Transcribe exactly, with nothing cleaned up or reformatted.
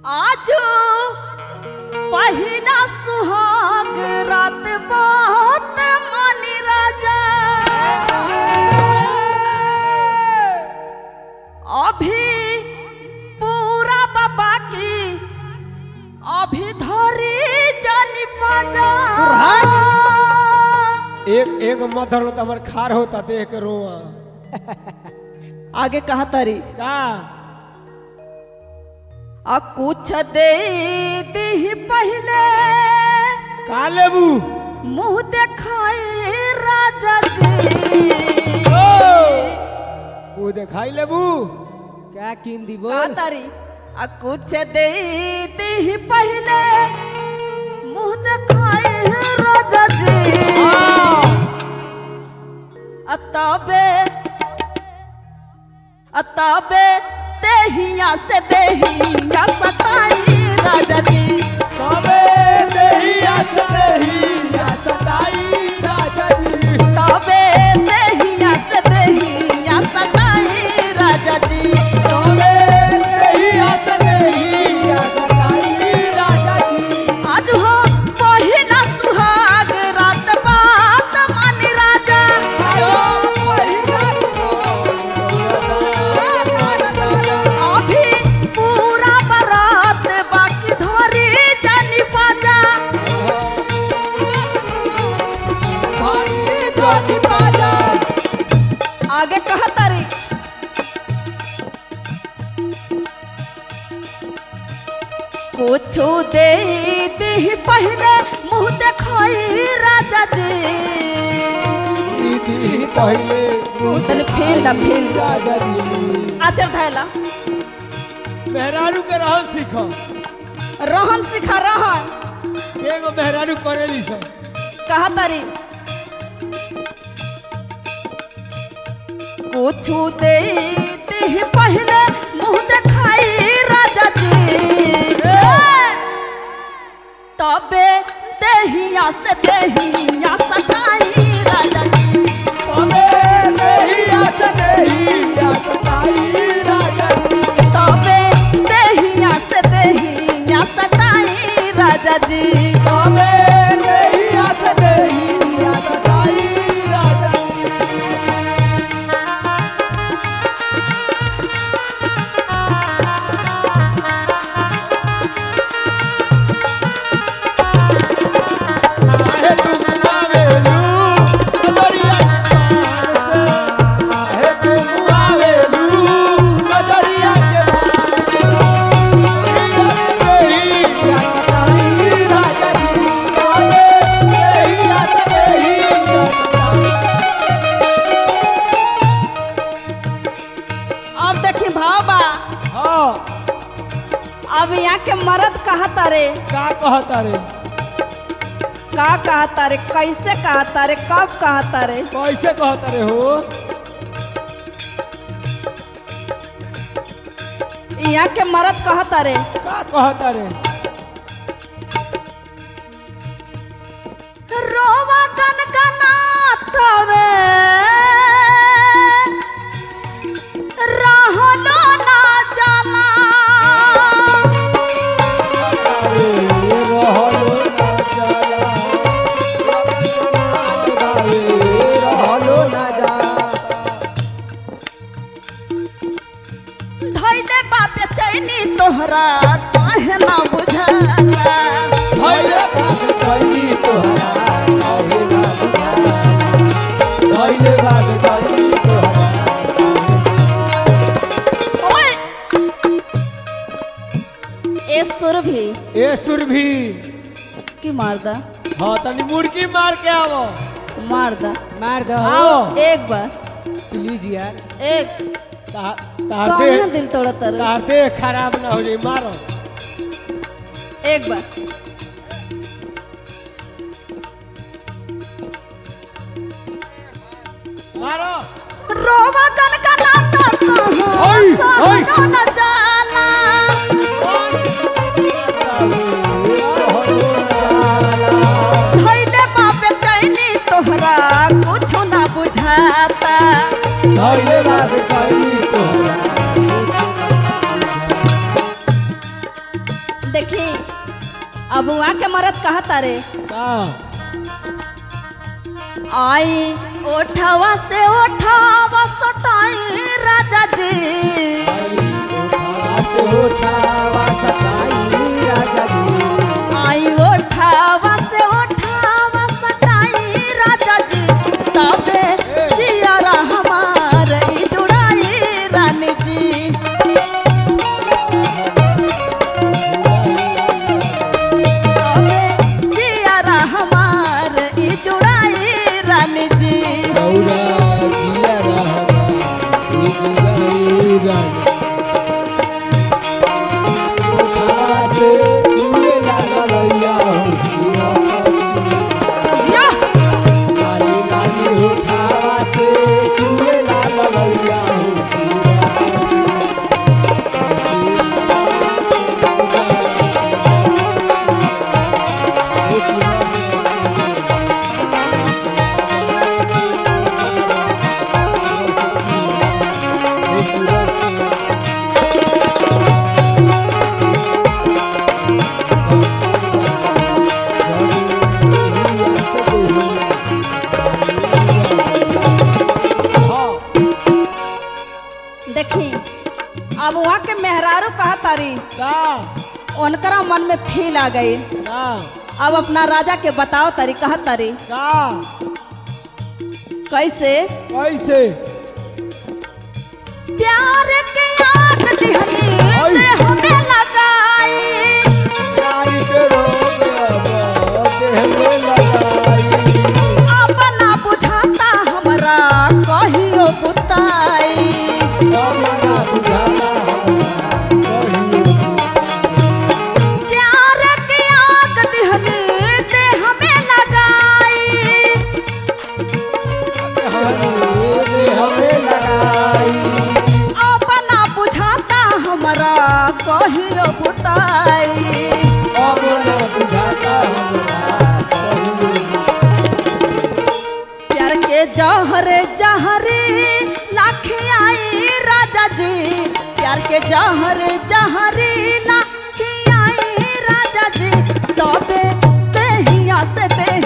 आज पहिला सुहाग रात बात मानी राजा अभी पूरा बाबा की अभी धरी जानी पाजा एक एक मधर होता हमार खार होता तो एक रोआ आगे कहा तारी का आ कुछ दे दी पहले का लेबू मुंह देखाए राजा जी वो दिखाई लेबू क्या किन दी कहा बोल तारी आ कुछ दे दी पहले मुंह देखाए राजा जी अतबे अतबे देहिया से देहिया सताई राजा जी तबे देहिया से देहिया सताई राजा जी तबे देहिया से देहिया सताई राजा जी तबे देहिया से देहिया सताई राजा जी आज हो पहिला सुहाग रात बात मानी राजा अभी पूरा बारात बाकी धरी जानी पाजा आगे कहा तारी कुछ दे दी पहले मुंह देखाई राजा जी दीदी पहले तने फेल दा फेल राजा जी आचर धैला मेहरारू के रहन सीखो रहन सिखा रहन एगो मेहरारू करेली सब कहा तारी कुछ दे दी पहले मुंह देखाई राजा जी तबे देहिया से देहिया सताई राजा जी तबे देहिया से देहिया सताई राजा जी तबे देहिया से देहिया सताई राजा जी तबे देहिया से देहिया सताई राजा जी आहे तुम आवेलू नजरिया के पार से आहे तुम आवेलू नजरिया के पार देहिया सताई राजा जी तबे देहिया से देहिया अब देखी भाबा हाँ अब यहाँ के मर्द कहता रे का कहता रे का कहता रे कैसे कहता रे कब कहता रे कैसे कहता रे हो यहाँ के मर्द कहता रे का कहता रे रोवा गन गनाथवे रहलो ना जाला रहलो ना जाला रहलो ना जा धैले बाप चैनी तोहरा काहे ना बुझाला भइले बात कैली तोहरा काहे ना बुझा भइले बात कैली तोहरा ओए ए सुर भी ए सुरभि की मारदा हाँ तनी मुर्गी मार के आवो मार दा मार दो आओ एक बार प्लीज यार एक ता- तार कहाँ देह दिल तोड़त रे तार देह खराब ना हो जाए मारो एक बार मारो रोवा गन गनाता ओय, कहाँ ओय। सहलो न जाला धैले बाप चैनी तोहरा कुछ ना बुझाता भइले बात कैली तोहरा देखी अब वहाँ के मरद कहा तारे का आई ओठावा से ओठावा सटाई राजा जी उठावा से उठावा सताई राजा जी आई ओठावा से ओठावा सटाई राजा जी तबे जियारा हमार ई जुड़ाई रानी जी तबे जियारा हमार ई जुड़ाई रानी जी गौरा जिया रहमा ई जुगाई रानी उठावा से चूड़े लाला लैया हो पूरा सच्ची या लाली लाली उठावा से चूड़े लाला लैया हो पूरा देखी अब वहाँ के मेहरारू कहा तारी का उनकरा मन में फील आ गई का अब अपना राजा के बताओ तारी कहा तारी का कैसे कैसे प्यार के आग दिहनी ने हमें लगाई प्यार के रोग अब देह में लगाई अब ना बुझाता हमरा कहियो बुताई कमला बुझाता कहियो प्यार के आग दिहनी ने हमें लगाई हरे हमें लगाई अब ना बुझाता हमरा कहियो बुताई कमला बुझाता हमरा कहियो प्यार के जहरे जहरे लाखे आई राजा जी प्यार के जहरे जहरे लाखे आई राजा जी तबे देहिया से दे